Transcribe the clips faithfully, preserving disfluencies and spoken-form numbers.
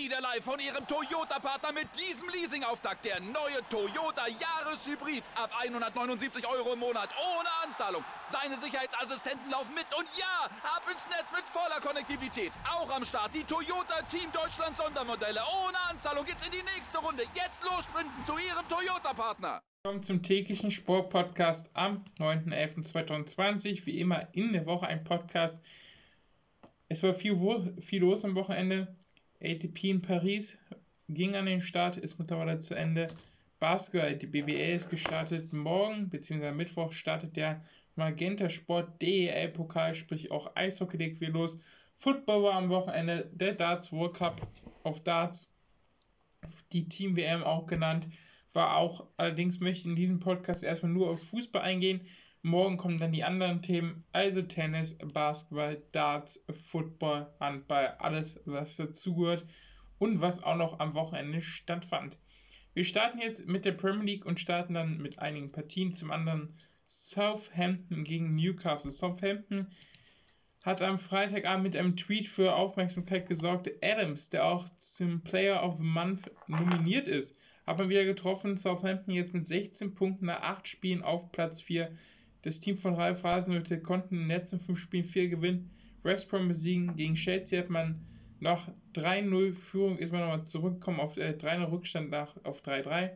wieder live von Ihrem Toyota-Partner mit diesem Leasing-Auftakt. Der neue Toyota Jahreshybrid ab hundertneunundsiebzig Euro im Monat ohne Anzahlung. Seine Sicherheitsassistenten laufen mit und ja, ab ins Netz mit voller Konnektivität. Auch am Start die Toyota Team Deutschland Sondermodelle. Ohne Anzahlung geht's in die nächste Runde. Jetzt los sprinten zu Ihrem Toyota-Partner. Willkommen zum täglichen Sport-Podcast am neunten elften zweitausendzwanzig. Wie immer in der Woche ein Podcast. Es war viel, viel los am Wochenende. A T P in Paris ging an den Start, ist mittlerweile zu Ende. Basketball, die B B L ist gestartet. Morgen bzw. Mittwoch startet der Magenta Sport D E L-Pokal, sprich auch Eishockey legt wieder los. Football war am Wochenende, der Darts World Cup auf Darts, die Team-W M auch genannt, war auch. Allerdings möchte ich in diesem Podcast erstmal nur auf Fußball eingehen. Morgen kommen dann die anderen Themen, also Tennis, Basketball, Darts, Football, Handball, alles was dazugehört und was auch noch am Wochenende stattfand. Wir starten jetzt mit der Premier League und starten dann mit einigen Partien. Zum anderen Southampton gegen Newcastle. Southampton hat am Freitagabend mit einem Tweet für Aufmerksamkeit gesorgt. Adams, der auch zum Player of the Month nominiert ist, hat man wieder getroffen. Southampton jetzt mit sechzehn Punkten nach acht Spielen auf Platz vier. Das Team von Ralf Hasenhüttl konnten in den letzten fünf Spielen vier gewinnen. West Brom besiegen. Gegen Chelsea hat man nach drei null Führung, ist man nochmal zurückgekommen auf äh, drei null Rückstand nach, auf drei drei.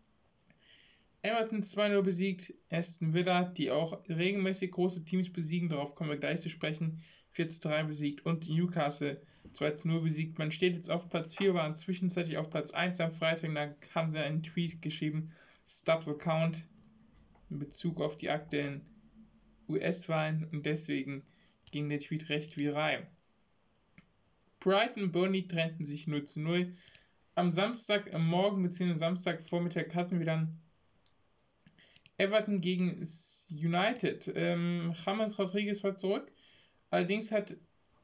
Everton zwei null besiegt. Aston Villa, die auch regelmäßig große Teams besiegen, darauf kommen wir gleich zu sprechen, vier zu drei besiegt. Und Newcastle zwei zu null besiegt. Man steht jetzt auf Platz vier, waren zwischenzeitlich auf Platz eins am Freitag. Da haben sie einen Tweet geschrieben, Stop the Count, in Bezug auf die aktuellen U S-Wahlen, und deswegen ging der Tweet recht viral. Brighton und Burnley trennten sich null zu null. Am Samstagmorgen bzw. Samstagvormittag hatten wir dann Everton gegen United. Ähm, James Rodriguez war zurück. Allerdings hat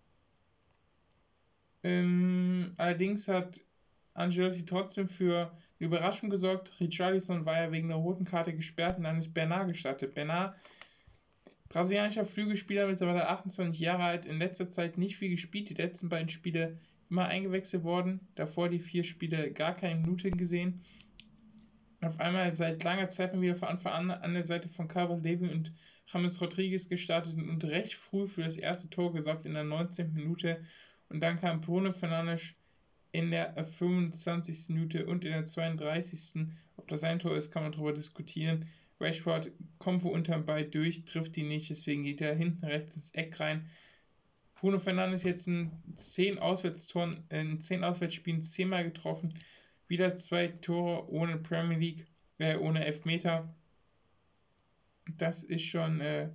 ähm, allerdings hat Ancelotti trotzdem für eine Überraschung gesorgt. Richarlison war ja wegen der roten Karte gesperrt und dann ist Bernard gestartet. Bernard, brasilianischer Flügelspieler, mittlerweile achtundzwanzig Jahre alt, in letzter Zeit nicht viel gespielt. Die letzten beiden Spiele immer eingewechselt worden. Davor die vier Spiele gar keine Minute gesehen. Auf einmal seit langer Zeit mal wieder von Anfang an an der Seite von Calvert-Lewin und James Rodriguez gestartet und recht früh für das erste Tor gesorgt in der neunzehnten Minute. Und dann kam Bruno Fernandes in der fünfundzwanzigsten Minute und in der zweiunddreißigsten Ob das ein Tor ist, kann man darüber diskutieren. Rashford kommt wo unterm Ball durch, trifft die nicht, deswegen geht er hinten rechts ins Eck rein. Bruno Fernandes jetzt in zehn Auswärtstoren, in zehn Auswärtsspielen zehnmal getroffen. Wieder zwei Tore ohne Premier League, äh, ohne Elfmeter. Das ist schon äh,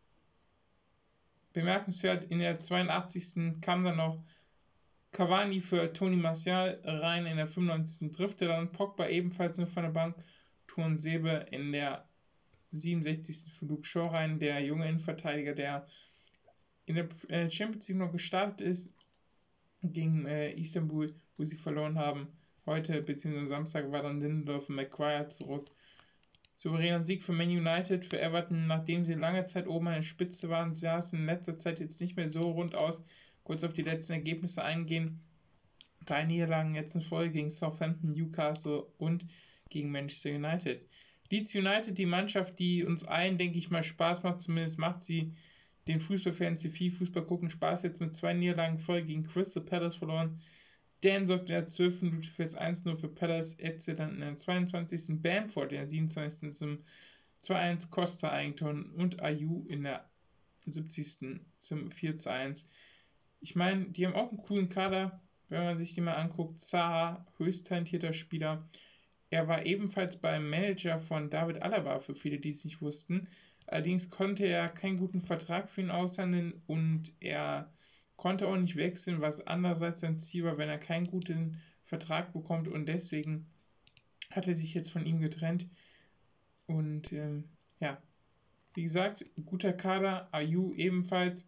bemerkenswert. In der zweiundachtzigsten kam dann noch Cavani für Tony Martial rein, in der fünfundneunzigsten trifft er dann Pogba ebenfalls nur von der Bank. Tuan Sebe in der siebenundsechzigsten für Luke Shaw rein, der junge Innenverteidiger, der in der Champions League noch gestartet ist gegen äh, Istanbul, wo sie verloren haben. Heute bzw. am Samstag war dann Lindelof und Maguire zurück. Souveräner Sieg für Man United, für Everton, nachdem sie lange Zeit oben an der Spitze waren. Sie saßen in letzter Zeit jetzt nicht mehr so rund aus. Kurz auf die letzten Ergebnisse eingehen. Drei Niederlagen jetzt in Folge gegen Southampton, Newcastle und gegen Manchester United. Leeds United, die Mannschaft, die uns allen, denke ich mal, Spaß macht. Zumindest macht sie den Fußballfans, die viel Fußball gucken, Spaß. Jetzt mit zwei Niederlagen Folge gegen Crystal Palace verloren. Dan sorgt in der zwölften Minute für das eins null für Palace. Etze dann in der zweiundzwanzigsten Bamford in der siebenundzwanzigsten zum zwei eins Costa Eigentor und Ayew in der siebzigsten zum vier zu eins. Ich meine, die haben auch einen coolen Kader, wenn man sich die mal anguckt. Zaha, höchst talentierter Spieler. Er war ebenfalls beim Manager von David Alaba, für viele, die es nicht wussten. Allerdings konnte er keinen guten Vertrag für ihn aushandeln und er konnte auch nicht wechseln, was andererseits sein Ziel war, wenn er keinen guten Vertrag bekommt, und deswegen hat er sich jetzt von ihm getrennt. Und ähm, ja, wie gesagt, guter Kader, Ayew ebenfalls.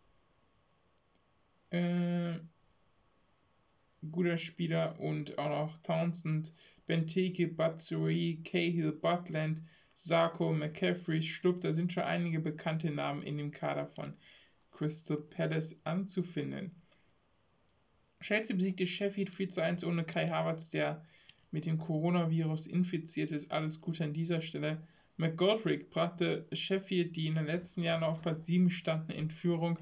Äh, guter Spieler, und auch noch Townsend, Benteke, Batshuayi, Cahill, Butland, Sarko, McCaffrey, Schlupp, da sind schon einige bekannte Namen in dem Kader von Crystal Palace anzufinden. Chelsea besiegte Sheffield vier zu eins ohne Kai Havertz, der mit dem Coronavirus infiziert ist. Alles Gute an dieser Stelle. McGoldrick brachte Sheffield, die in den letzten Jahren auf Platz sieben standen, in Führung.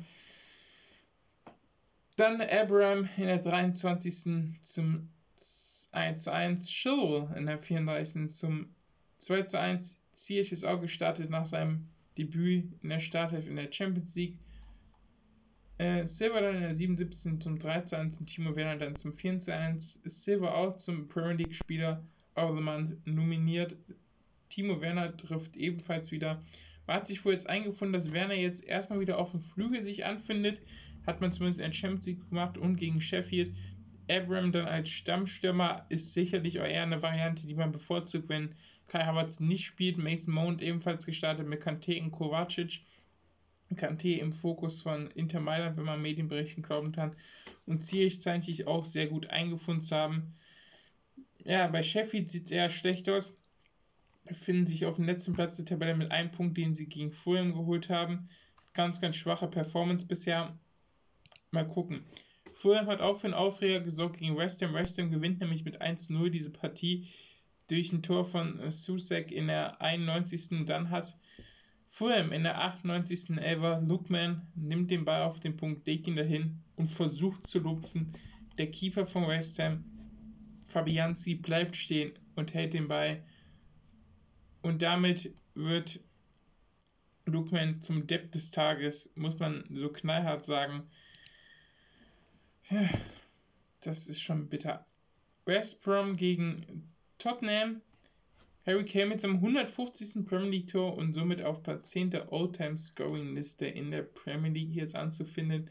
Dann Abraham in der dreiundzwanzigsten zum eins zu eins. Chilwell in der vierunddreißigsten zum zwei zu eins. Ziyech ist auch gestartet nach seinem Debüt in der Startelf in der Champions League. Äh, Silva dann in der siebenundsiebzigsten zum drei zu eins. Und Timo Werner dann zum vier zu eins. Silva auch zum Premier League Spieler of the Month nominiert. Timo Werner trifft ebenfalls wieder. Man hat sich wohl jetzt eingefunden, dass Werner jetzt erstmal wieder auf dem Flügel sich anfindet. Hat man zumindest in der Champions League gemacht und gegen Sheffield. Abraham dann als Stammstürmer ist sicherlich auch eher eine Variante, die man bevorzugt, wenn Kai Havertz nicht spielt. Mason Mount ebenfalls gestartet mit Kanté und Kovacic. Kanté im Fokus von Inter Mailand, wenn man Medienberichten glauben kann. Und Ziyech scheint sich auch sehr gut eingefunden zu haben. Ja, bei Sheffield sieht es eher schlecht aus. Befinden sich auf dem letzten Platz der Tabelle mit einem Punkt, den sie gegen Fulham geholt haben. Ganz, ganz schwache Performance bisher. Mal gucken. Fulham hat auch für einen Aufreger gesorgt gegen West Ham. West Ham gewinnt nämlich mit eins zu null diese Partie durch ein Tor von Soucek in der einundneunzigsten Dann hat Fulham in der achtundneunzigsten Elfer Lookman nimmt den Ball auf den Punkt, legt ihn dahin und versucht zu lupfen. Der Keeper von West Ham, Fabianski, bleibt stehen und hält den Ball. Und damit wird Lookman zum Depp des Tages, muss man so knallhart sagen. Ja, das ist schon bitter. West Brom gegen Tottenham. Harry Kane mit seinem hundertfünfzigsten Premier League Tor und somit auf Platz zehn der All-Time-Scoring-Liste in der Premier League jetzt anzufinden.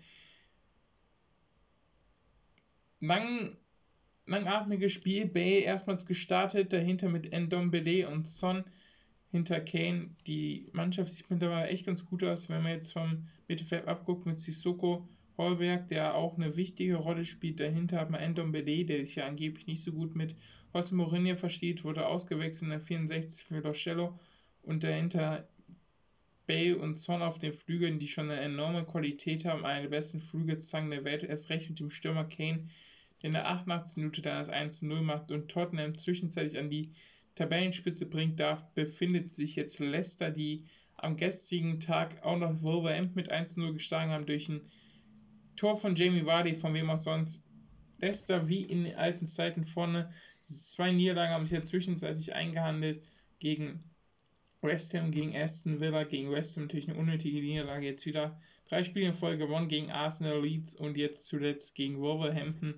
Lang, langatmiges Spiel, Bale erstmals gestartet, dahinter mit Ndombele und Son, hinter Kane. Die Mannschaft sieht mittlerweile echt ganz gut aus, wenn man jetzt vom Mittelfeld abguckt mit Sissoko, Heuberg, der auch eine wichtige Rolle spielt. Dahinter hat man Ndombele, der sich ja angeblich nicht so gut mit José Mourinho versteht, wurde ausgewechselt in der vierundsechzigsten für Lo Cello. Und dahinter Bale und Son auf den Flügeln, die schon eine enorme Qualität haben, eine der besten Flügelzangen der Welt, erst recht mit dem Stürmer Kane, der in der achtundachtzigsten Minute dann das eins zu null macht und Tottenham zwischenzeitlich an die Tabellenspitze bringt darf, befindet sich jetzt Leicester, die am gestrigen Tag auch noch Wolverhampton mit eins zu null geschlagen haben durch ein Tor von Jamie Vardy, von wem auch sonst. Leicester wie in den alten Zeiten vorne. Zwei Niederlagen haben sich ja zwischenzeitlich eingehandelt gegen West Ham, gegen Aston Villa, gegen West Ham natürlich eine unnötige Niederlage. Jetzt wieder drei Spiele in Folge gewonnen gegen Arsenal, Leeds und jetzt zuletzt gegen Wolverhampton.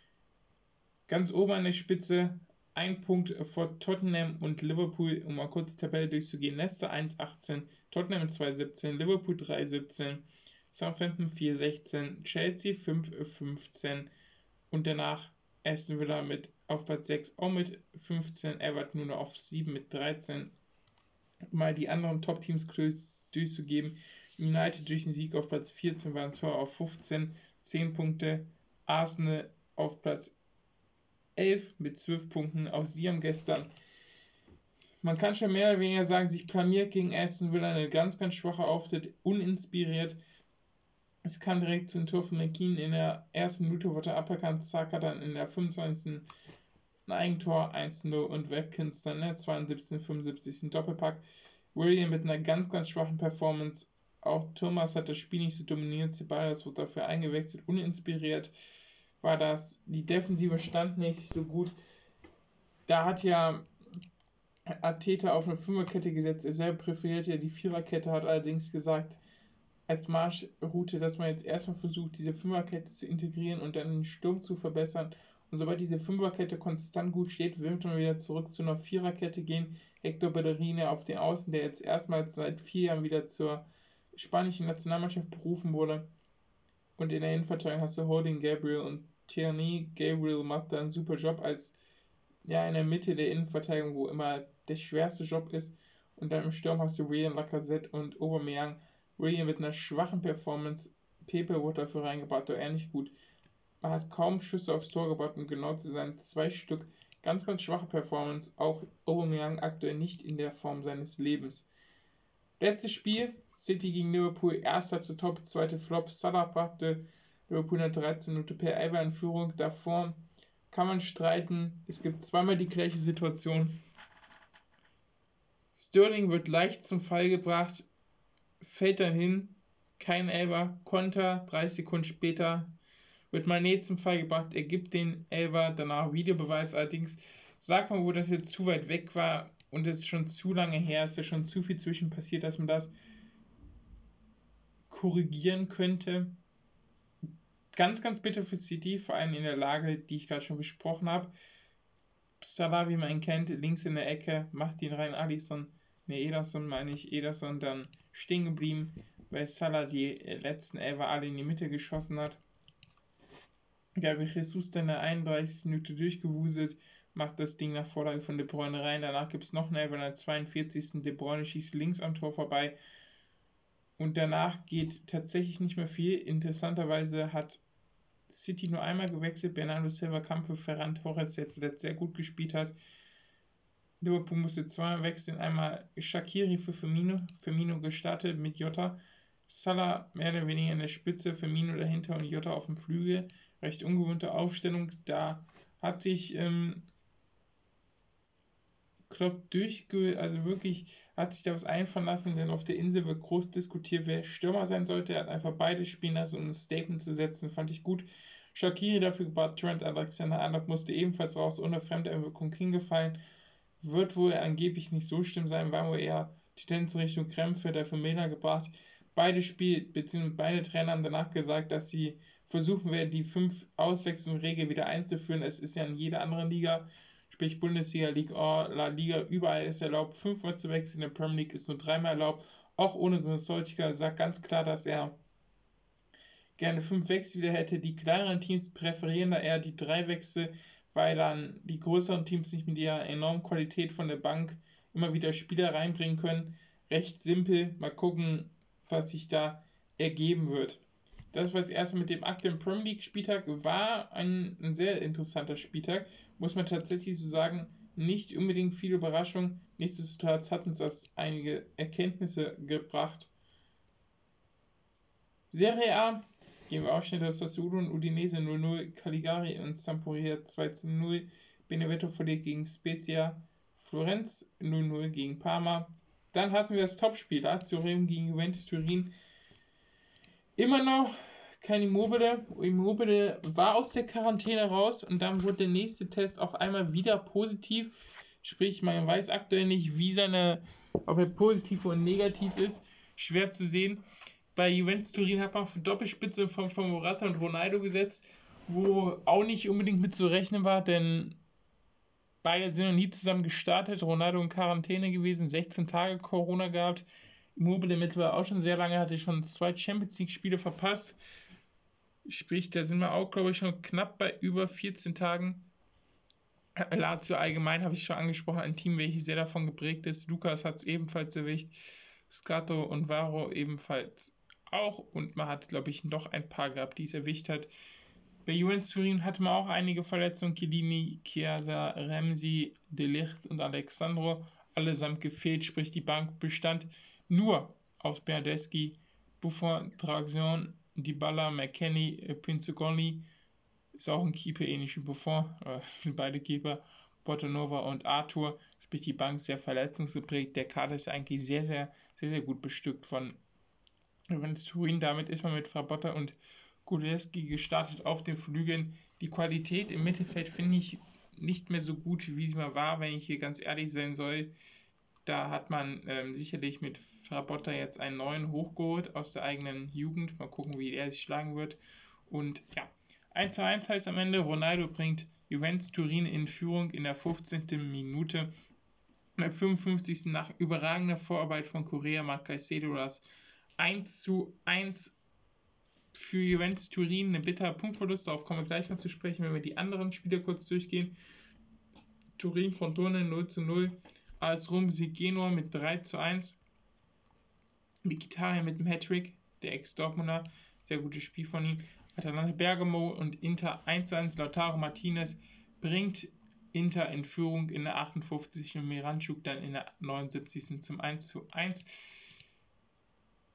Ganz oben an der Spitze, ein Punkt vor Tottenham und Liverpool, um mal kurz die Tabelle durchzugehen. Leicester eins achtzehn, Tottenham zwei siebzehn, Liverpool drei siebzehn, Southampton vier sechzehn, Chelsea fünf fünfzehn und danach Aston Villa mit auf Platz sechs auch mit fünfzehn, Everton nur noch auf sieben mit dreizehn. Mal die anderen Top-Teams durchzugeben. United durch den Sieg auf Platz vierzehn waren zwar auf fünfzehn, zehn Punkte. Arsenal auf Platz elf mit zwölf Punkten. Auch sie haben gestern, man kann schon mehr oder weniger sagen, sich blamiert gegen Aston Villa. Eine ganz, ganz schwache Auftritt, uninspiriert. Es kam direkt zum Tor von McKean in der ersten Minute, wurde aberkannt. Saka dann in der fünfundzwanzigsten ein Eigentor, eins zu null und Watkins dann in der zweiundsiebzigsten fünfundsiebzigsten Doppelpack. William mit einer ganz, ganz schwachen Performance. Auch Thomas hat das Spiel nicht so dominiert. Ceballos wurde dafür eingewechselt. Uninspiriert war das. Die Defensive stand nicht so gut. Da hat ja Arteta auf eine Fünferkette gesetzt. Er selber präferiert ja die Viererkette, hat allerdings gesagt, als Marschroute, dass man jetzt erstmal versucht, diese Fünferkette zu integrieren und dann den Sturm zu verbessern. Und sobald diese Fünferkette konstant gut steht, wird man wieder zurück zu einer Viererkette gehen. Hector Bellerin auf den Außen, der jetzt erstmals seit vier Jahren wieder zur spanischen Nationalmannschaft berufen wurde. Und in der Innenverteidigung hast du Holding, Gabriel und Tierney. Gabriel macht da einen super Job als ja in der Mitte der Innenverteidigung, wo immer der schwerste Job ist. Und dann im Sturm hast du William, Lacazette und Aubameyang. William mit einer schwachen Performance. Pepe wurde dafür reingebracht, doch er nicht gut. Man hat kaum Schüsse aufs Tor gebracht und genau zu sein, zwei Stück. Ganz, ganz schwache Performance. Auch Aubameyang aktuell nicht in der Form seines Lebens. Letztes Spiel, City gegen Liverpool, erster zu Top, zweite Flop. Salah brachte Liverpool in der dreizehnten Minute per Elfer in Führung. Davor kann man streiten. Es gibt zweimal die gleiche Situation. Sterling wird leicht zum Fall gebracht, fällt dann hin, kein Elfer, Konter, dreißig Sekunden später wird Mané zum Fall gebracht, er gibt den Elfer, danach Videobeweis allerdings. Sagt man, wo das jetzt zu weit weg war und es schon zu lange her ist, ja schon zu viel zwischen passiert, dass man das korrigieren könnte. Ganz, ganz bitter für City, vor allem in der Lage, die ich gerade schon besprochen habe. Salah, wie man ihn kennt, links in der Ecke, macht ihn rein, Alisson, ne, Ederson meine ich, Ederson dann stehen geblieben, weil Salah die letzten Elfer alle in die Mitte geschossen hat. Gabriel Jesus dann in der einunddreißigsten Minute durchgewuselt, macht das Ding nach Vorlage von De Bruyne rein, danach gibt es noch einen Elfer in der zweiundvierzigsten De Bruyne schießt links am Tor vorbei und danach geht tatsächlich nicht mehr viel. Interessanterweise hat City nur einmal gewechselt, Bernardo Silva kam für Ferran Torres, der zuletzt sehr gut gespielt hat. Liverpool musste zweimal wechseln, einmal Shaqiri für Firmino, Firmino gestartet mit Jota, Salah mehr oder weniger in der Spitze, Firmino dahinter und Jota auf dem Flügel. Recht ungewohnte Aufstellung, da hat sich ähm, Klopp durchge... also wirklich hat sich da was einfallen lassen, denn auf der Insel wird groß diskutiert, wer Stürmer sein sollte. Er hat einfach beide spielen lassen, um ein Statement zu setzen, fand ich gut. Shaqiri dafür gebracht, Trent Alexander-Arnold musste ebenfalls raus, ohne Fremdeinwirkung hingefallen. Wird wohl angeblich nicht so schlimm sein, war wohl eher die Tendenz Richtung Krämpfe, dafür Milner gebracht. Beide Spiel, beziehungsweise beide Trainer haben danach gesagt, dass sie versuchen werden, die fünf Auswechslungsregel wieder einzuführen. Es ist ja in jeder anderen Liga, sprich Bundesliga, Liga, La Liga, überall ist erlaubt, fünfmal zu wechseln. In der Premier League ist nur dreimal erlaubt. Auch ohne Solskjaer sagt ganz klar, dass er gerne fünf Wechsel wieder hätte. Die kleineren Teams präferieren da eher die drei Wechsel, weil dann die größeren Teams nicht mit der enormen Qualität von der Bank immer wieder Spieler reinbringen können. Recht simpel, mal gucken, was sich da ergeben wird. Das war das erste mit dem aktuellen Premier League Spieltag, war ein, ein sehr interessanter Spieltag, muss man tatsächlich so sagen, nicht unbedingt viele Überraschungen, nichtsdestotrotz hat uns das einige Erkenntnisse gebracht. Serie A, gehen wir auch schnell das Sassuolo und Udinese null null, Cagliari und Sampdoria zwei zu null, Benevento verliert gegen Spezia, Florenz null null gegen Parma. Dann hatten wir das Topspiel, Lazio Rom gegen Juventus Turin. Immer noch kein Immobile. Immobile war aus der Quarantäne raus und dann wurde der nächste Test auf einmal wieder positiv. Sprich, man weiß aktuell nicht, wie seine, ob er positiv oder negativ ist. Schwer zu sehen. Bei Juventus Turin hat man auf Doppelspitze von, von Morata und Ronaldo gesetzt, wo auch nicht unbedingt mit zu rechnen war, denn beide sind noch nie zusammen gestartet. Ronaldo in Quarantäne gewesen, sechzehn Tage Corona gehabt. Immobile mittlerweile auch schon sehr lange, hatte schon zwei Champions League Spiele verpasst. Sprich, da sind wir auch, glaube ich, schon knapp bei über vierzehn Tagen. Lazio allgemein habe ich schon angesprochen, ein Team, welches sehr davon geprägt ist. Lukas hat es ebenfalls erwischt. Scatto und Varo ebenfalls auch. Und man hat, glaube ich, noch ein paar gehabt, die es erwischt hat. Bei Juventus Turin hatte man auch einige Verletzungen. Chiellini, Chiesa, Ramsey, De Ligt und Alexandro. Allesamt gefehlt, sprich die Bank bestand nur aus Bernardeschi, Buffon, Traction, Dybala, McKennie, Pinzugoli, ist auch ein Keeper, ähnlich wie Buffon, das sind beide Keeper, Portanova und Arthur, sprich die Bank sehr verletzungsgeprägt, der Kader ist eigentlich sehr, sehr, sehr, sehr gut bestückt von Juventus Turin, damit ist man mit Frabotta und Kuleski gestartet auf den Flügeln. Die Qualität im Mittelfeld finde ich nicht mehr so gut, wie sie mal war, wenn ich hier ganz ehrlich sein soll. Da hat man ähm, sicherlich mit Frabotta jetzt einen neuen hochgeholt aus der eigenen Jugend. Mal gucken, wie er sich schlagen wird. Und ja, eins zu eins heißt am Ende, Ronaldo bringt Juventus Turin in Führung in der fünfzehnten Minute. In der fünfundfünfzigsten nach überragender Vorarbeit von Correa macht Caicedo das eins zu eins für Juventus Turin. Ein bitterer Punktverlust, darauf kommen wir gleich noch zu sprechen, wenn wir die anderen Spiele kurz durchgehen. Turin, Crotone null zu null. AS Rom besiegt Genua mit drei zu eins. Mkhitaryan mit dem Hattrick, der Ex-Dortmunder, sehr gutes Spiel von ihm. Atalanta Bergamo und Inter eins zu eins. Lautaro Martinez bringt Inter in Führung in der achtundfünfzigsten und Miranchuk dann in der neunundsiebzigsten zum eins zu eins.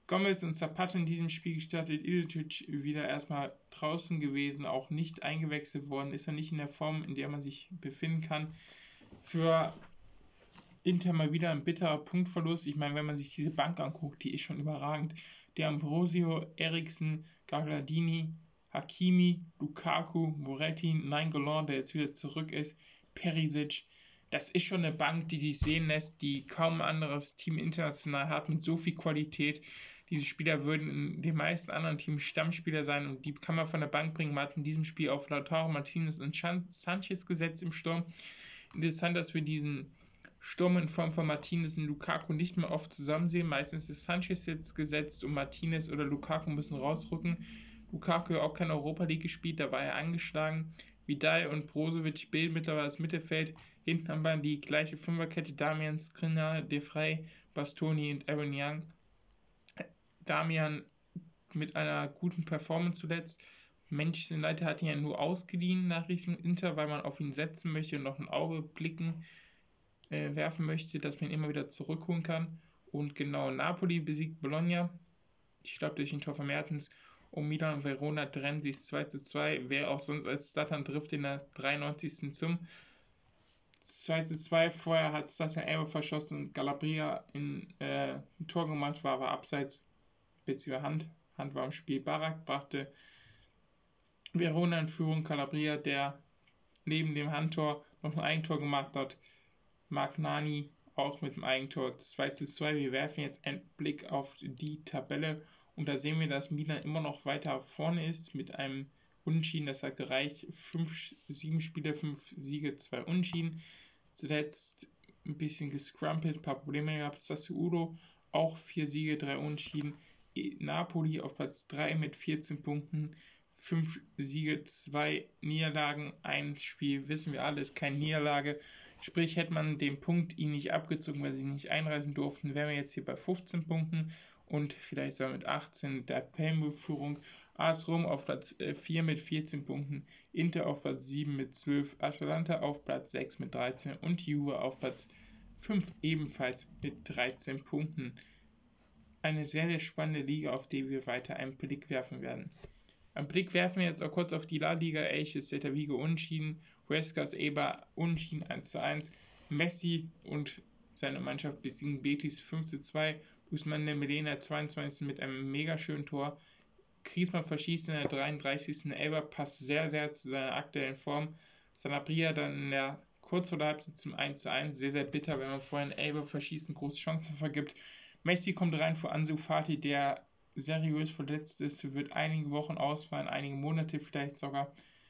Gomez und Zapata in diesem Spiel gestartet, Ilicic wieder erstmal draußen gewesen, auch nicht eingewechselt worden, ist er nicht in der Form, in der man sich befinden kann. Für Inter mal wieder ein bitterer Punktverlust. Ich meine, wenn man sich diese Bank anguckt, die ist schon überragend. Der Ambrosio, Eriksen, Gagliardini, Hakimi, Lukaku, Moretti, Nainggolan, der jetzt wieder zurück ist, Perisic. Das ist schon eine Bank, die sich sehen lässt, die kaum ein anderes Team international hat, mit so viel Qualität. Diese Spieler würden in den meisten anderen Teams Stammspieler sein und die kann man von der Bank bringen. Man hat in diesem Spiel auf Lautaro Martinez und Sanchez gesetzt im Sturm. Interessant, dass wir diesen Sturm in Form von Martinez und Lukaku nicht mehr oft zusammen sehen. Meistens ist Sanchez jetzt gesetzt und Martinez oder Lukaku müssen rausrücken. Lukaku hat auch keine Europa League gespielt, da war er angeschlagen. Vidal und Brozovic bilden mittlerweile das Mittelfeld. Hinten haben wir die gleiche Fünferkette: Damian, Skriniar, De Vrij, Bastoni und Aaron Young. Damian mit einer guten Performance zuletzt. Manchester United hat ihn ja nur ausgeliehen nach Richtung Inter, weil man auf ihn setzen möchte und noch ein Auge blicken äh, werfen möchte, dass man ihn immer wieder zurückholen kann. Und genau, Napoli besiegt Bologna, ich glaube durch ein Tor von Mertens, und Milan und Verona trennen sich zwei zu zwei. Wer auch sonst als Zlatan trifft in der dreiundneunzigsten zum zwei zu zwei. Vorher hat Zlatan Elber verschossen und Calabria in äh, ein Tor gemacht, war aber abseits, beziehungsweise Hand. Hand war im Spiel. Barak brachte Verona in Führung. Calabria, der neben dem Handtor noch ein Eigentor gemacht hat. Magnani auch mit dem Eigentor zwei zu zwei. Wir werfen jetzt einen Blick auf die Tabelle und da sehen wir, dass Milan immer noch weiter vorne ist mit einem Unentschieden. Das hat gereicht. Fünf, sieben Spiele, fünf Siege, zwei Unentschieden. Zuletzt ein bisschen gescrumpelt, ein paar Probleme gehabt. Sassuolo auch vier Siege, drei Unentschieden. Napoli auf Platz drei mit vierzehn Punkten. fünf Siege, zwei Niederlagen, ein Spiel, wissen wir alle, ist keine Niederlage. Sprich, hätte man den Punkt ihnen nicht abgezogen, weil sie nicht einreisen durften, wären wir jetzt hier bei fünfzehn Punkten und vielleicht sogar mit achtzehn der Tabellenführung. AS Rom auf Platz vier mit vierzehn Punkten, Inter auf Platz sieben mit zwölf, Atalanta auf Platz sechs mit dreizehn und Juve auf Platz fünf ebenfalls mit dreizehn Punkten. Eine sehr, sehr spannende Liga, auf die wir weiter einen Blick werfen werden. Einen Blick werfen wir jetzt auch kurz auf die La Liga. Elche, Celta Vigo unentschieden, Huescas Eibar unentschieden eins zu eins, Messi und seine Mannschaft besiegen Betis fünf zu zwei, Ousmane Dembélé in der zweiundzwanzigsten mit einem mega schönen Tor, Griezmann verschießt in der dreiunddreißigsten Eibar passt sehr, sehr zu seiner aktuellen Form, Sanabria dann in der kurz vor der Halbzeit zum eins zu eins, sehr, sehr bitter, wenn man vorhin Eibar verschießt und große Chancen vergibt. Messi kommt rein vor Ansu Fati, der seriös verletzt ist, wird einige Wochen ausfallen, einige Monate vielleicht sogar.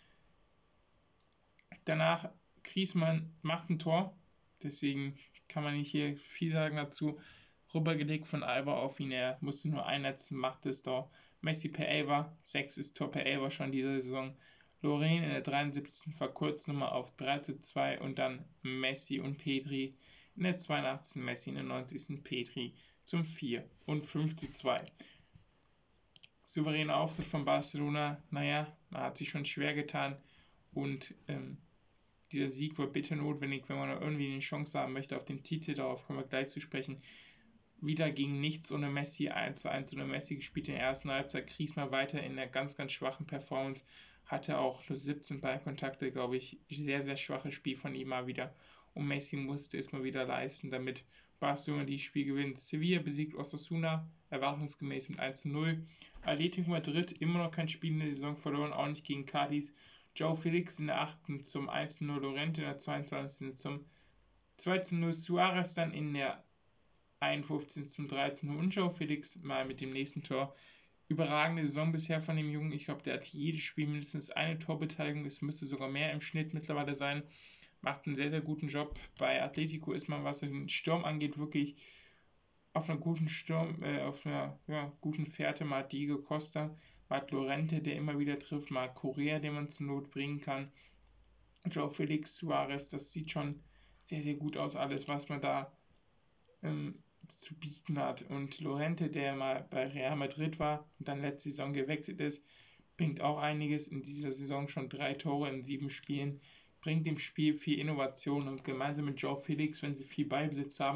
Danach Griezmann macht ein Tor, deswegen kann man nicht hier viel sagen dazu. Rübergelegt von Alba auf ihn, er musste nur einnetzen, macht es doch. Messi per Elfer, sechstes Tor per Elfer schon diese Saison. Lorraine in der dreiundsiebzigsten verkürzt nochmal auf drei zu zwei und dann Messi und Pedri in der zweiundachtzigsten Messi in der neunzigsten Pedri zum vier und fünf zu zwei. Souveräner Auftritt von Barcelona, naja, man hat sich schon schwer getan und ähm, dieser Sieg war bitter notwendig, wenn man irgendwie eine Chance haben möchte auf den Titel, darauf kommen wir gleich zu sprechen. Wieder ging nichts ohne Messi, eins zu eins ohne Messi gespielt in der ersten Halbzeit, Griezmann weiter in der ganz, ganz schwachen Performance, hatte auch nur siebzehn Ballkontakte, glaube ich, sehr, sehr schwaches Spiel von ihm mal wieder und Messi musste es mal wieder leisten, damit Barcelona die Spiel gewinnt. Sevilla besiegt Osasuna, erwartungsgemäß mit eins zu null. Atletico Madrid immer noch kein Spiel in der Saison verloren, auch nicht gegen Cadiz. Joe Felix in der achten zum eins zu null, Llorente in der zweiundzwanzigsten zum zwei zu null, Suarez dann in der einundfünfzigsten zum drei zu null und Joe Felix mal mit dem nächsten Tor. Überragende Saison bisher von dem Jungen, ich glaube, der hat jedes Spiel mindestens eine Torbeteiligung, es müsste sogar mehr im Schnitt mittlerweile sein. Macht einen sehr, sehr guten Job. Bei Atletico ist man, was den Sturm angeht, wirklich auf einer guten Sturm, äh, auf einer ja, guten Fährte. Mal Diego Costa, mal Llorente, der immer wieder trifft, mal Correa, den man zur Not bringen kann. Joe Felix, Suarez, das sieht schon sehr, sehr gut aus, alles, was man da ähm, zu bieten hat. Und Llorente, der mal bei Real Madrid war und dann letzte Saison gewechselt ist, bringt auch einiges. In dieser Saison schon drei Tore in sieben Spielen. Bringt dem Spiel viel Innovation und gemeinsam mit Joe Felix, wenn sie viel Ballbesitz haben,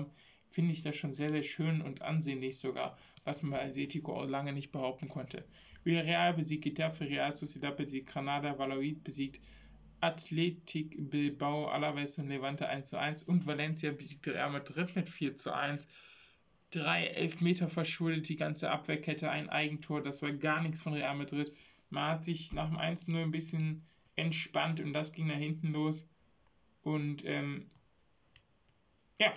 finde ich das schon sehr, sehr schön und ansehnlich sogar, was man bei Atletico auch lange nicht behaupten konnte. Villarreal besiegt Getafe, Real Sociedad besiegt Granada, Valladolid besiegt Athletic Bilbao, Alaves und Levante eins zu eins und Valencia besiegt Real Madrid mit vier zu eins. Drei Elfmeter verschuldet die ganze Abwehrkette, ein Eigentor, das war gar nichts von Real Madrid. Man hat sich nach dem eins zu null ein bisschen entspannt und das ging nach hinten los. Und ähm, ja,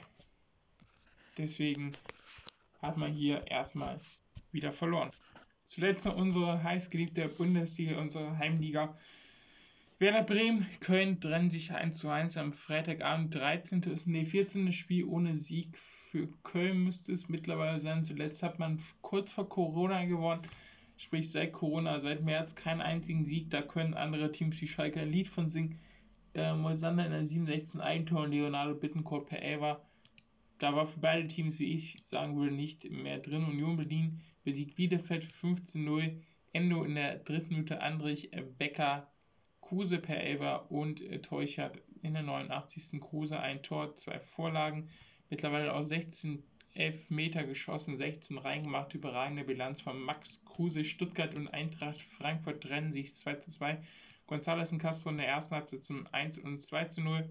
deswegen hat man hier erstmal wieder verloren. Zuletzt noch unsere heißgeliebte Bundesliga, unsere Heimliga. Werder Bremen, Köln trennen sich eins zu eins am Freitagabend, dreizehnte ist nee, vierzehnte Spiel ohne Sieg für Köln müsste es mittlerweile sein. Zuletzt hat man kurz vor Corona gewonnen, sprich seit Corona, seit März keinen einzigen Sieg. Da können andere Teams wie Schalke ein Lied von singen. Äh, Moisander in der siebenundsechzigsten Eigentor und Leonardo Bittencourt per Elfer. Da war für beide Teams, wie ich sagen würde, nicht mehr drin. Union Berlin besiegt Bielefeld fünf zu null. Endo in der dritten Minute, Andrich Becker, Kruse per Elfer und äh, Teuchert in der neunundachtzigsten Kruse ein Tor, zwei Vorlagen. Mittlerweile aus sechzehn Elfmeter geschossen, sechzehn reingemacht. Überragende Bilanz von Max Kruse. Stuttgart und Eintracht Frankfurt trennen sich zwei zu zwei. González und Castro in der ersten Halbzeit zum eins und zwei zu null.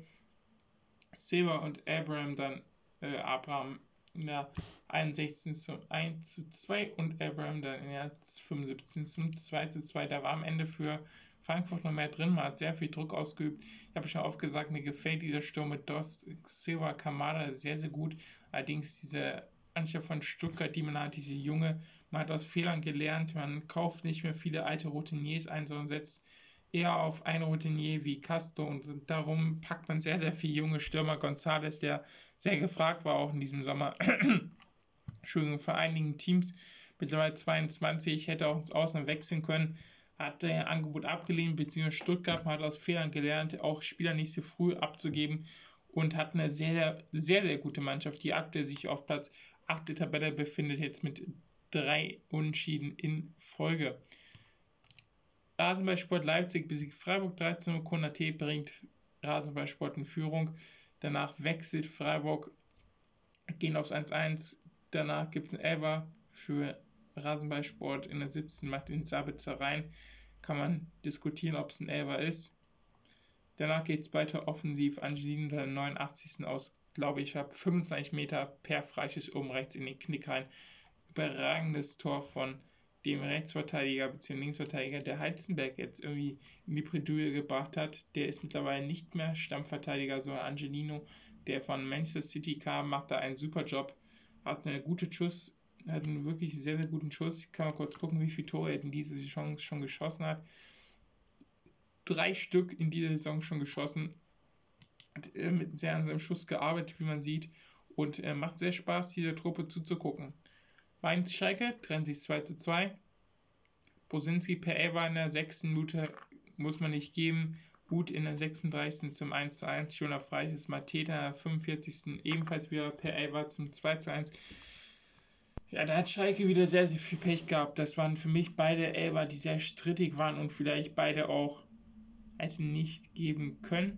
Silva und Abraham dann äh, Abraham in der einundsechzigsten zum eins zu zwei und Abraham dann in der fünfundsiebzigsten zum zwei zu zwei. Da war am Ende für Frankfurt noch mehr drin, man hat sehr viel Druck ausgeübt. Ich habe schon oft gesagt, mir gefällt dieser Sturm mit Dost, Silva, Kamada sehr, sehr gut. Allerdings diese Mannschaft von Stuttgart, die man hat, diese Junge, man hat aus Fehlern gelernt, man kauft nicht mehr viele alte Routiniers ein, sondern setzt eher auf einen Routinier wie Castro und darum packt man sehr, sehr viel junge Stürmer. González, der sehr gefragt war auch in diesem Sommer, Entschuldigung, für einigen Teams, mittlerweile zweiundzwanzig, hätte auch ins Ausland wechseln können, hat der Angebot abgelehnt, beziehungsweise Stuttgart hat aus Fehlern gelernt, auch Spieler nicht so früh abzugeben und hat eine sehr, sehr, sehr gute Mannschaft, die aktuell sich auf Platz acht der Tabelle befindet, jetzt mit drei Unentschieden in Folge. Rasenballsport Leipzig besiegt Freiburg dreizehn Uhr, Konate bringt Rasenballsport in Führung, danach wechselt Freiburg, gehen aufs eins zu eins, danach gibt es einen Elfer für Rasenballsport in der siebzigsten macht den Sabitzer rein, kann man diskutieren, ob es ein Elfer ist. Danach geht es weiter offensiv, Angelino in der neunundachtzigsten aus, glaube ich, habe fünfundzwanzig Meter per Freischuss oben rechts in den Knick rein. Überragendes Tor von dem Rechtsverteidiger bzw. Linksverteidiger, der Heizenberg jetzt irgendwie in die Bredouille gebracht hat. Der ist mittlerweile nicht mehr Stammverteidiger, sondern Angelino, der von Manchester City kam, macht da einen super Job, hat eine gute Schuss, hat einen wirklich sehr, sehr guten Schuss. Ich kann mal kurz gucken, wie viele Tore er in dieser Saison schon geschossen hat. Drei Stück in dieser Saison schon geschossen. Hat äh, mit sehr an seinem Schuss gearbeitet, wie man sieht. Und äh, macht sehr Spaß, dieser Truppe zuzugucken. Mainz Schalke trennt sich zwei zu zwei. Bosinski per Elfer in der sechsten Minute muss man nicht geben. Gut in der sechsunddreißigsten zum eins zu eins. Schöner Freischuss. Mateta in der fünfundvierzigsten ebenfalls wieder per Elfer zum zwei zu eins. Ja, da hat Schalke wieder sehr, sehr viel Pech gehabt. Das waren für mich beide Elfer, die sehr strittig waren und vielleicht beide auch also nicht geben können.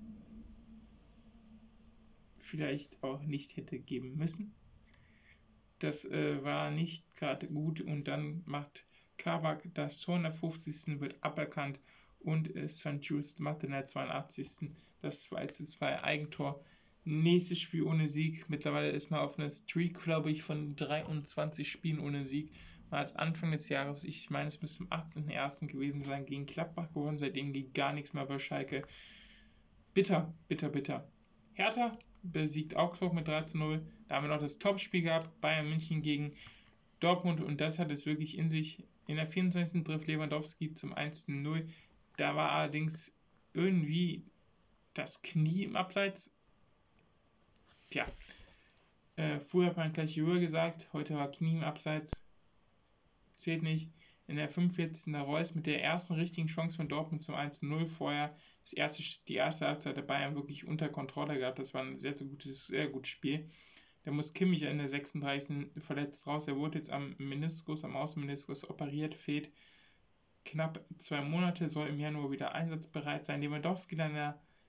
Vielleicht auch nicht hätte geben müssen. Das äh, war nicht gerade gut und dann macht Kabak das Tor in der fünfzigsten wird aberkannt und äh, Sankt Just macht in der zweiundachtzigsten das zwei zu zwei Eigentor. Nächstes Spiel ohne Sieg. Mittlerweile ist man auf einer Streak, glaube ich, von dreiundzwanzig Spielen ohne Sieg. Man hat Anfang des Jahres, ich meine es bis zum achtzehnten ersten gewesen sein, gegen Gladbach gewonnen. Seitdem geht gar nichts mehr bei Schalke. Bitter, bitter, bitter. Hertha besiegt Augsburg mit drei zu null. Da haben wir noch das Topspiel gehabt, Bayern München gegen Dortmund und das hat es wirklich in sich. In der vierundzwanzigsten trifft Lewandowski zum eins zu null. Da war allerdings irgendwie das Knie im Abseits. Tja, äh, früher hat man gleich höher gesagt, heute war Knie im Abseits. Zählt nicht. In der fünfundvierzigsten der Reus mit der ersten richtigen Chance von Dortmund zum eins zu null. Vorher das erste, die erste Halbzeit der Bayern wirklich unter Kontrolle gehabt. Das war ein sehr, sehr gutes, sehr gutes Spiel. Da muss Kimmich in der sechsunddreißigsten verletzt raus. Er wurde jetzt am Meniskus, am Außenmeniskus operiert, fehlt knapp zwei Monate, soll im Januar wieder einsatzbereit sein. Lewandowski dann in der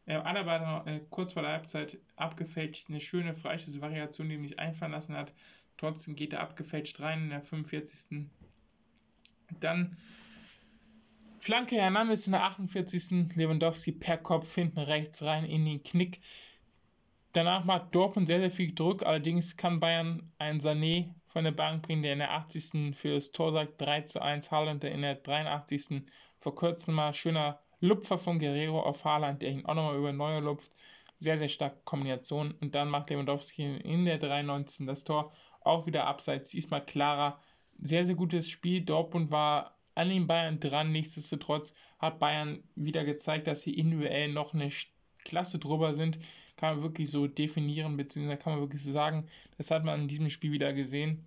Äh, Alaba äh, kurz vor der Halbzeit abgefälscht, eine schöne Freischussvariation, die ihn nicht einfallen lassen hat. Trotzdem geht er abgefälscht rein in der fünfundvierzigsten Dann Flanke Hernandez in der achtundvierzigsten Lewandowski per Kopf hinten rechts rein in den Knick. Danach macht Dortmund sehr, sehr viel Druck. Allerdings kann Bayern einen Sané von der Bank bringen, der in der achtzigsten für das Tor sagt. drei zu eins Haaland, der in der dreiundachtzigsten vor kurzem mal schöner Lupfer von Guerrero auf Haaland, der ihn auch nochmal über Neuer lupft. Sehr, sehr starke Kombination. Und dann macht Lewandowski in der dreiundneunzigsten das Tor. Auch wieder abseits, diesmal klarer. Sehr, sehr gutes Spiel. Dortmund war an den Bayern dran. Nichtsdestotrotz hat Bayern wieder gezeigt, dass sie individuell noch eine Klasse drüber sind. Kann man wirklich so definieren, beziehungsweise kann man wirklich so sagen. Das hat man in diesem Spiel wieder gesehen.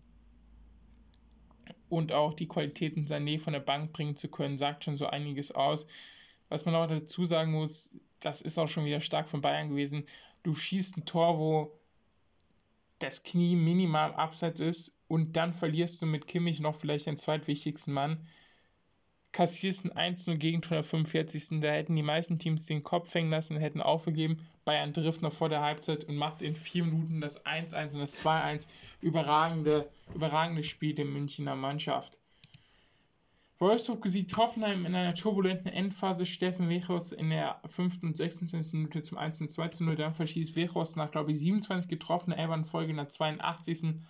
Und auch die Qualitäten Sané von der Bank bringen zu können, sagt schon so einiges aus. Was man auch dazu sagen muss, das ist auch schon wieder stark von Bayern gewesen. Du schießt ein Tor, wo das Knie minimal im Abseits ist und dann verlierst du mit Kimmich noch vielleicht den zweitwichtigsten Mann. Kassierst ein eins null Gegentor in der fünfundvierzigsten Da hätten die meisten Teams den Kopf hängen lassen, hätten aufgegeben. Bayern trifft noch vor der Halbzeit und macht in vier Minuten das eins eins und das zwei eins. Überragende, überragende Spiel der Münchner Mannschaft. Wolfsburg besiegt Hoffenheim in einer turbulenten Endphase. Steffen Weghorst in der fünften und sechsundzwanzigsten Minute zum eins und zwei zu null. Dann verschießt Weghorst nach, glaube ich, siebenundzwanzig getroffene Elfer in Folge in der zweiundachtzigsten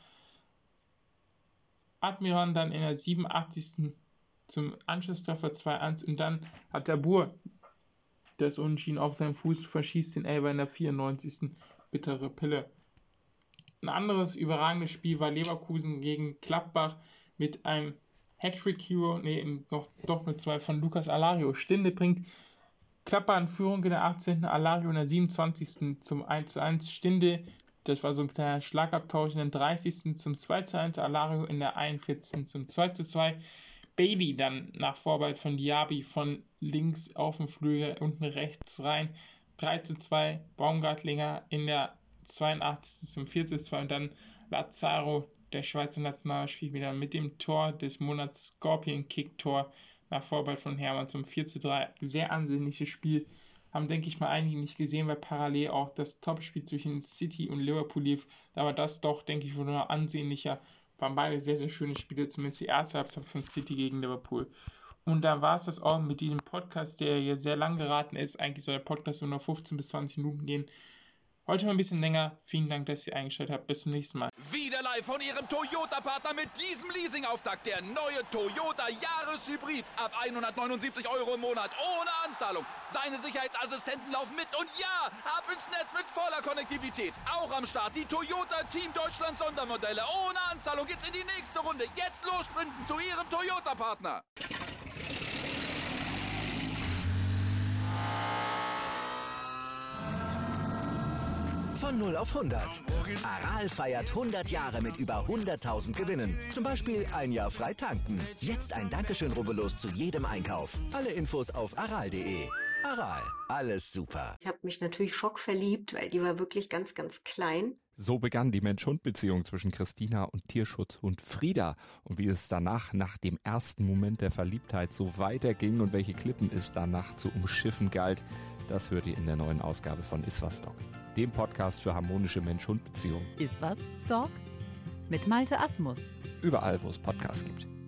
Admiran dann in der siebenundachtzigsten zum Anschlusstreffer zwei eins und dann hat Dabur das Unentschieden auf seinem Fuß, verschießt den Elfer in der vierundneunzigsten Bittere Pille. Ein anderes überragendes Spiel war Leverkusen gegen Gladbach mit einem Hattrick-Hero, nee, noch, doch mit zwei von Lucas Alario. Stinde bringt Gladbach in Führung in der achtzehnten Alario in der siebenundzwanzigsten zum eins zu eins. Stinde, das war so ein kleiner Schlagabtausch in der dreißigsten zum zwei zu eins. Alario in der einundvierzigsten zum zwei zu zwei. Bailey dann nach Vorarbeit von Diaby von links auf den Flügel, unten rechts rein. drei zu zwei. Baumgartlinger in der zweiundachtzigsten zum vier zu zwei. Und dann Lazaro, der Schweizer Nationalspieler, mit dem Tor des Monats Scorpion-Kick-Tor nach Vorarbeit von Hermann zum vier zu drei. Sehr ansehnliches Spiel. Haben, denke ich mal, einige nicht gesehen, weil parallel auch das Topspiel zwischen City und Liverpool lief. Da war das doch, denke ich, wohl noch ansehnlicher. Waren beide sehr, sehr schöne Spiele, zumindest die erste Halbzeit von City gegen Liverpool. Und da war es das auch mit diesem Podcast, der hier sehr lang geraten ist. Eigentlich soll der Podcast nur noch fünfzehn bis zwanzig Minuten gehen. Heute mal ein bisschen länger. Vielen Dank, dass ihr eingeschaltet habt. Bis zum nächsten Mal. Wieder live von Ihrem Toyota-Partner mit diesem Leasing-Auftakt. Der neue Toyota Jahreshybrid. Ab hundertneunundsiebzig Euro im Monat. Ohne Anzahlung. Seine Sicherheitsassistenten laufen mit. Und ja, ab ins Netz mit voller Konnektivität. Auch am Start die Toyota Team Deutschland Sondermodelle. Ohne Anzahlung geht's in die nächste Runde. Jetzt los sprinten zu Ihrem Toyota-Partner. Von null auf hundert. Aral feiert hundert Jahre mit über hunderttausend Gewinnen. Zum Beispiel ein Jahr frei tanken. Jetzt ein Dankeschön, rubbellos zu jedem Einkauf. Alle Infos auf aral punkt de. Aral, alles super. Ich habe mich natürlich schockverliebt, weil die war wirklich ganz, ganz klein. So begann die Mensch-Hund-Beziehung zwischen Christina und Tierschutzhund Frieda. Und wie es danach, nach dem ersten Moment der Verliebtheit, so weiterging und welche Klippen es danach zu umschiffen galt, das hört ihr in der neuen Ausgabe von Iswas Dog, dem Podcast für harmonische Mensch-Hund-Beziehungen. Iswas Dog? Mit Malte Asmus. Überall, wo es Podcasts gibt.